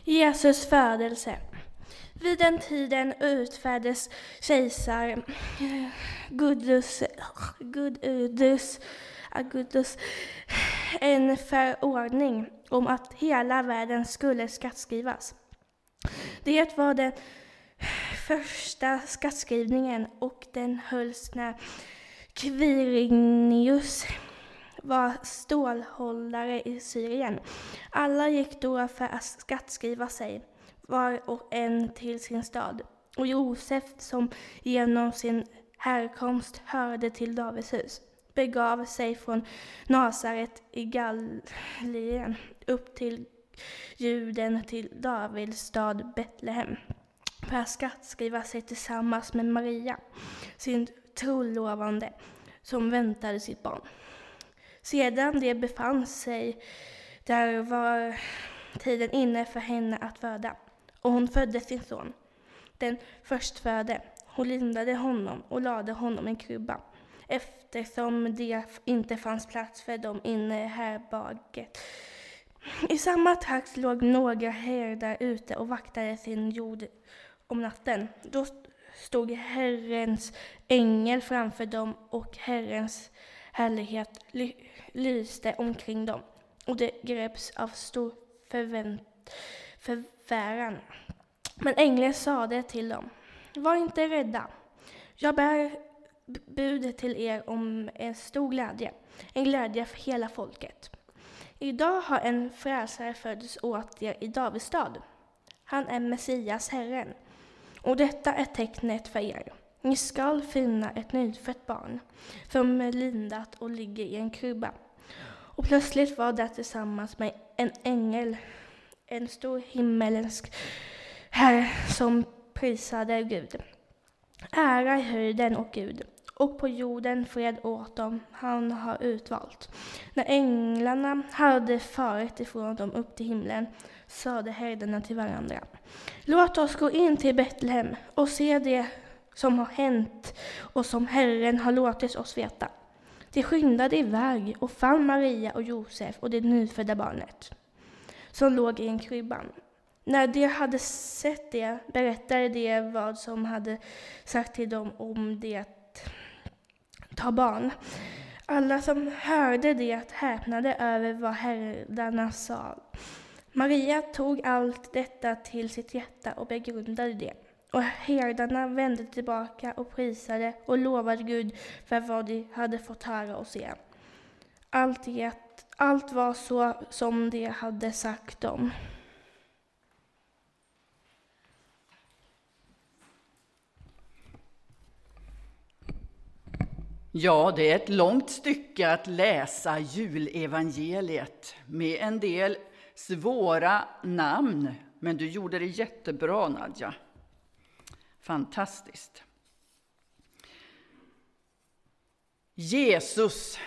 Jesus födelse. Vid den tiden utfärdades kejsar Augustus en förordning om att hela världen skulle skattskrivas. Det var den första skattskrivningen och den hölls när Quirinius var stålhållare i Syrien. Alla gick då för att skattskriva sig, var och en till sin stad. Och Josef, som genom sin härkomst hörde till Davids hus, begav sig från Nasaret i Galileen upp till Juden till Davids stad Betlehem för att skattskriva sig tillsammans med Maria, sin trolovande, som väntade sitt barn. Sedan det befann sig där var tiden inne för henne att föda, och hon födde sin son, den förstfödde. Hon lindade honom och lade honom i en krubba, eftersom det inte fanns plats för dem inne i härberget. I samma trakt låg några herdar ute och vaktade sin jord om natten. Då stod Herrens ängel framför dem, och Herrens härlighet lyste omkring dem, och det greps av stor förfäran. Men ängeln sade till dem: var inte rädda. Jag bär bud till er om en stor glädje, en glädje för hela folket. Idag har en frälsare föddes åt er i Davids stad. Han är Messias, Herren. Och detta är tecknet för er. Ni skall finna ett nyfött barn som är lindat och ligger i en krubba. Och plötsligt var det tillsammans med en ängel, en stor himmelsk herre som prisade Gud. Ära i höjden och Gud, och på jorden fred åt dem han har utvalt. När änglarna hade farit ifrån dem upp till himlen, sade herdarna till varandra: låt oss gå in till Betlehem och se det som har hänt och som Herren har låtit oss veta. De skyndade iväg och fann Maria och Josef och det nyfödda barnet, som låg i en krybban. När de hade sett det, berättade de vad som hade sagt till dem om det ta barn. Alla som hörde det häpnade över vad herdarna sa. Maria tog allt detta till sitt hjärta och begrundade det. Och herdarna vände tillbaka och prisade och lovade Gud för vad de hade fått höra och se. Allt var så som de hade sagt dem. Ja, det är ett långt stycke att läsa julevangeliet med en del svåra namn. Men du gjorde det jättebra, Nadja. Fantastiskt. Jesus.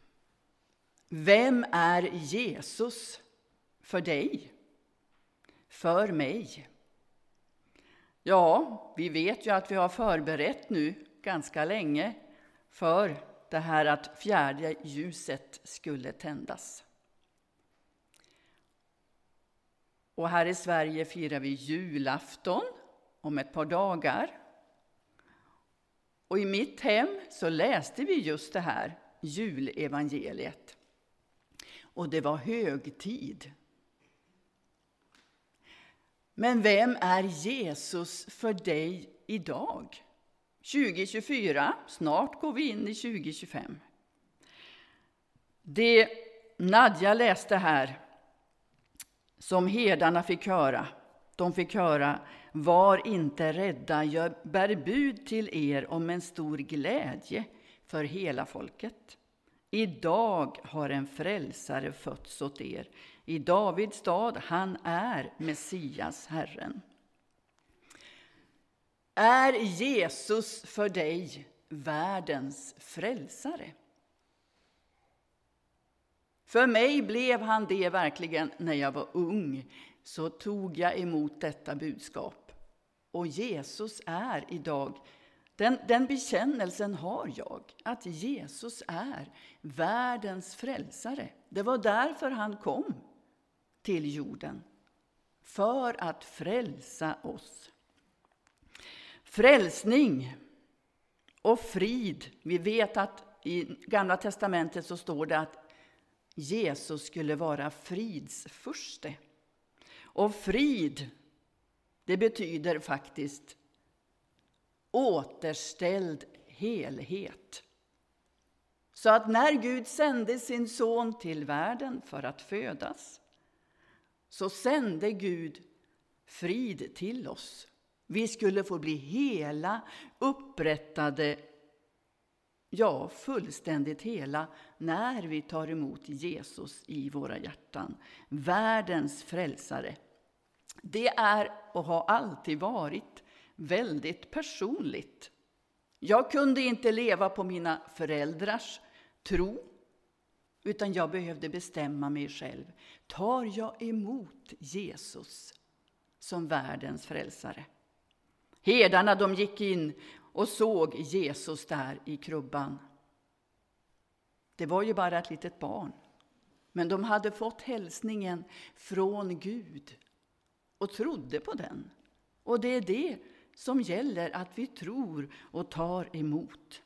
Vem är Jesus för dig? För mig? Ja, vi vet ju att vi har förberett nu ganska länge för det här att fjärde ljuset skulle tändas. Och här i Sverige firar vi julafton om ett par dagar. Och i mitt hem så läste vi just det här julevangeliet. Och det var högtid. Men vem är Jesus för dig idag? 2024, snart går vi in i 2025. Det Nadja läste här, som herdarna fick höra. De fick höra: var inte rädda, jag bär bud till er om en stor glädje för hela folket. Idag har en frälsare fötts åt er. I Davids stad, han är Messias, Herren. Är Jesus för dig världens frälsare? För mig blev han det verkligen när jag var ung. Så tog jag emot detta budskap. Och Jesus är idag, den bekännelsen har jag. Att Jesus är världens frälsare. Det var därför han kom till jorden. för att frälsa oss. Frälsning och frid. Vi vet att i Gamla testamentet så står det att Jesus skulle vara fridsfurste. Och frid, det betyder faktiskt återställd helhet. Så att när Gud sände sin son till världen för att födas, så sände Gud frid till oss. Vi skulle få bli hela, upprättade, ja, fullständigt hela, när vi tar emot Jesus i våra hjärtan. Världens frälsare. Det är och har alltid varit väldigt personligt. Jag kunde inte leva på mina föräldrars tro, utan jag behövde bestämma mig själv. Tar jag emot Jesus som världens frälsare? Herdarna, de gick in och såg Jesus där i krubban. Det var ju bara ett litet barn. Men de hade fått hälsningen från Gud och trodde på den. Och det är det som gäller, att vi tror och tar emot.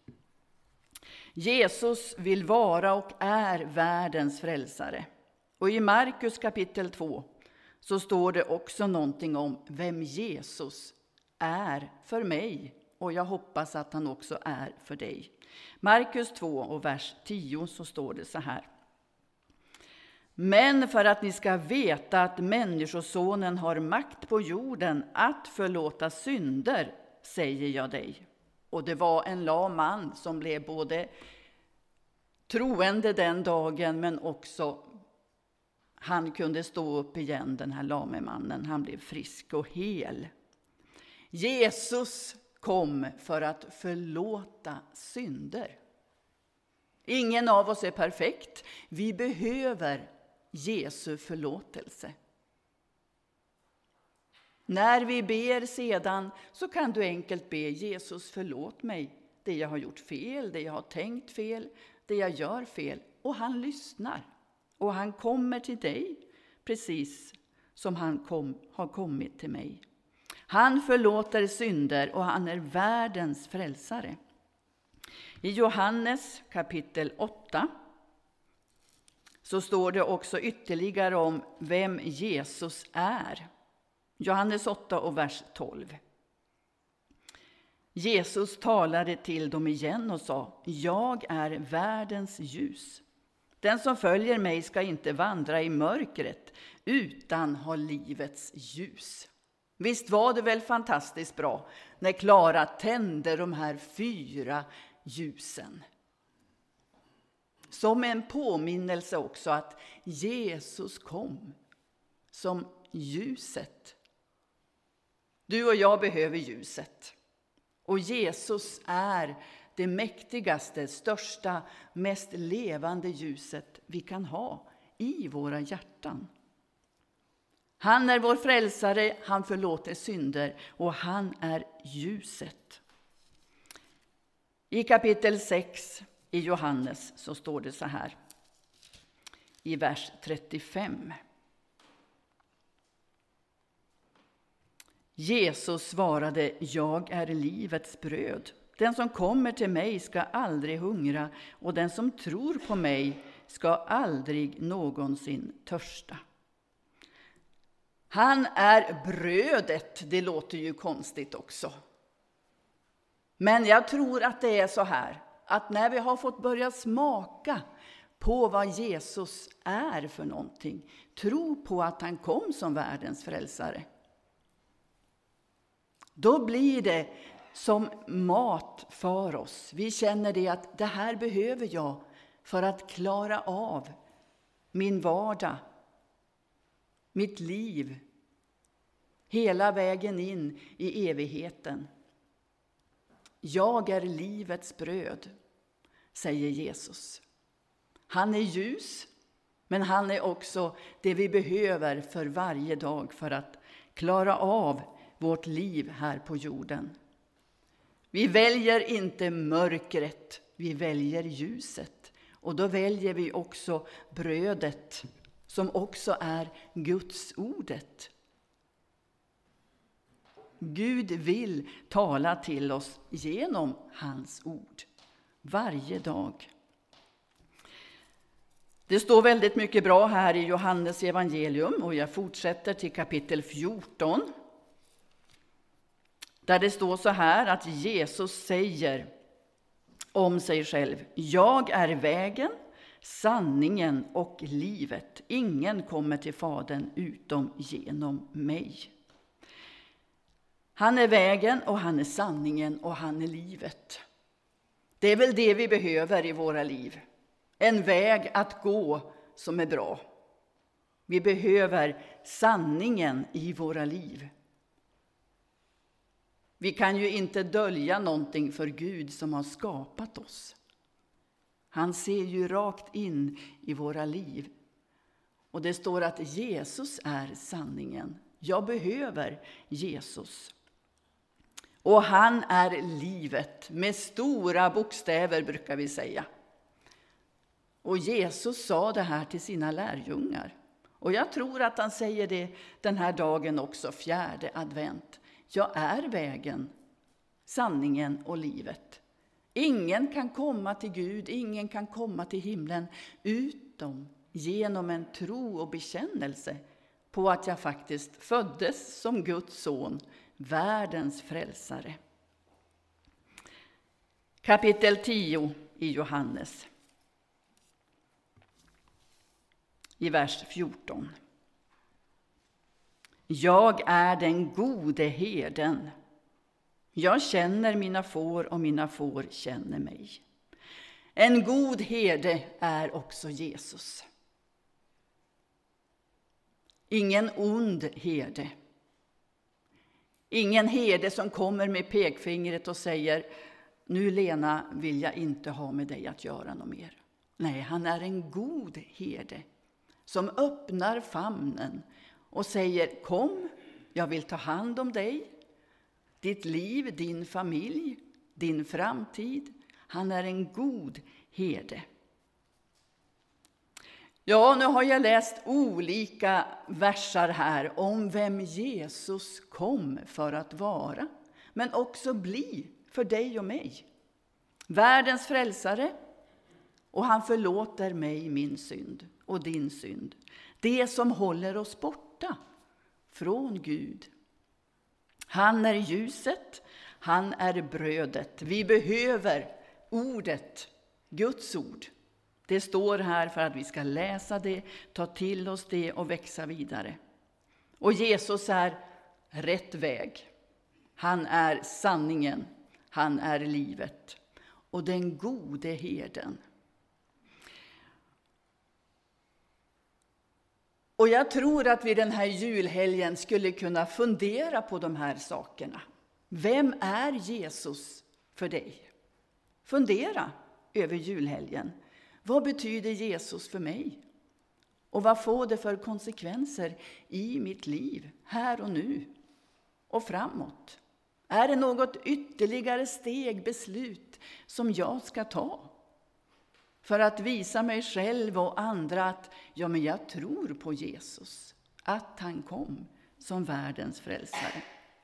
Jesus vill vara och är världens frälsare. Och i Markus kapitel 2 så står det också någonting om vem Jesus är för mig. Och jag hoppas att han också är för dig. Markus 2 och vers 10 så står det så här. Men för att ni ska veta att människosonen har makt på jorden att förlåta synder, säger jag dig. Och det var en lam man som blev både troende den dagen, men också han kunde stå upp igen, den här lame mannen. Han blev frisk och hel. Jesus kom för att förlåta synder. Ingen av oss är perfekt. Vi behöver Jesu förlåtelse. När vi ber sedan så kan du enkelt be Jesus förlåt mig. Det jag har gjort fel, det jag har tänkt fel, det jag gör fel. Och han lyssnar. Och han kommer till dig precis som han har kommit till mig. Han förlåter synder och han är världens frälsare. I Johannes kapitel 8 så står det också ytterligare om vem Jesus är. Johannes 8 och vers 12. Jesus talade till dem igen och sa: jag är världens ljus. Den som följer mig ska inte vandra i mörkret utan ha livets ljus. Visst var det väl fantastiskt bra när Klara tände de här 4 ljusen. Som en påminnelse också att Jesus kom som ljuset. Du och jag behöver ljuset. Och Jesus är det mäktigaste, största, mest levande ljuset vi kan ha i våra hjärtan. Han är vår frälsare, han förlåter synder och han är ljuset. I kapitel 6 i Johannes så står det så här i vers 35. Jesus svarade: jag är livets bröd. Den som kommer till mig ska aldrig hungra och den som tror på mig ska aldrig någonsin törsta. Han är brödet, det låter ju konstigt också. Men jag tror att det är så här, att när vi har fått börja smaka på vad Jesus är för någonting, tro på att han kom som världens frälsare, då blir det som mat för oss. Vi känner det att det här behöver jag för att klara av min vardag, mitt liv, hela vägen in i evigheten. Jag är livets bröd, säger Jesus. Han är ljus, men han är också det vi behöver för varje dag för att klara av vårt liv här på jorden. Vi väljer inte mörkret, vi väljer ljuset. Och då väljer vi också brödet, som också är Guds ordet. Gud vill tala till oss genom hans ord varje dag. Det står väldigt mycket bra här i Johannes evangelium, och jag fortsätter till kapitel 14. Där det står så här att Jesus säger om sig själv: jag är vägen, sanningen och livet. Ingen kommer till Fadern utom genom mig. Han är vägen och han är sanningen och han är livet. Det är väl det vi behöver i våra liv. En väg att gå som är bra. Vi behöver sanningen i våra liv. Vi kan ju inte dölja någonting för Gud som har skapat oss. Han ser ju rakt in i våra liv. Och det står att Jesus är sanningen. Jag behöver Jesus. Och han är livet, med stora bokstäver brukar vi säga. Och Jesus sa det här till sina lärjungar. Och jag tror att han säger det den här dagen också, 4:e advent. Jag är vägen, sanningen och livet. Ingen kan komma till Gud, ingen kan komma till himlen utom genom en tro och bekännelse på att jag faktiskt föddes som Guds son, världens frälsare. Kapitel 10 i Johannes. I vers 14. Jag är den gode herden. Jag känner mina får och mina får känner mig. En god herde är också Jesus. Ingen ond herde. Ingen herde som kommer med pekfingret och säger: nu Lena vill jag inte ha med dig att göra något mer. Nej, han är en god herde som öppnar famnen och säger: kom, jag vill ta hand om dig, ditt liv, din familj, din framtid. Han är en god herde. Ja, nu har jag läst olika versar här om vem Jesus kom för att vara, men också bli för dig och mig. Världens frälsare, och han förlåter mig min synd och din synd. Det som håller oss borta från Gud. Han är ljuset, han är brödet. Vi behöver ordet, Guds ord. Det står här för att vi ska läsa det, ta till oss det och växa vidare. Och Jesus är rätt väg. Han är sanningen, han är livet. Och den gode herden. Och jag tror att vi den här julhelgen skulle kunna fundera på de här sakerna. Vem är Jesus för dig? Fundera över julhelgen. Vad betyder Jesus för mig? Och vad får det för konsekvenser i mitt liv, här och nu och framåt? Är det något ytterligare steg, beslut som jag ska ta? För att visa mig själv och andra att men jag tror på Jesus. Att han kom som världens frälsare.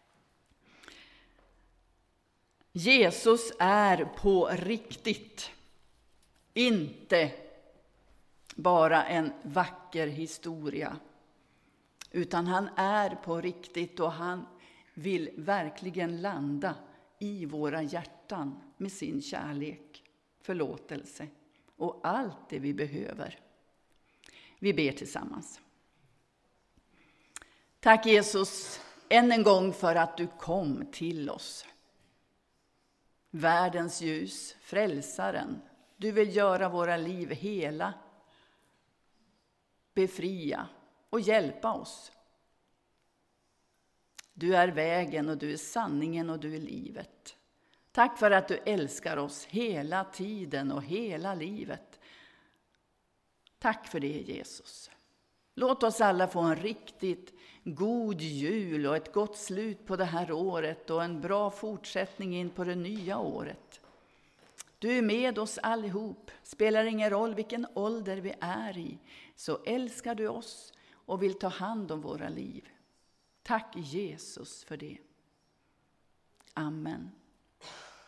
Jesus är på riktigt. Inte bara en vacker historia. Utan han är på riktigt och han vill verkligen landa i våra hjärtan med sin kärlek, förlåtelse och allt det vi behöver. Vi ber tillsammans. Tack Jesus än en gång för att du kom till oss. Världens ljus, frälsaren. Du vill göra våra liv hela, befria och hjälpa oss. Du är vägen och du är sanningen och du är livet. Tack för att du älskar oss hela tiden och hela livet. Tack för det Jesus. Låt oss alla få en riktigt god jul och ett gott slut på det här året och en bra fortsättning in på det nya året. Du är med oss allihop. Spelar ingen roll vilken ålder vi är i, så älskar du oss och vill ta hand om våra liv. Tack Jesus för det. Amen.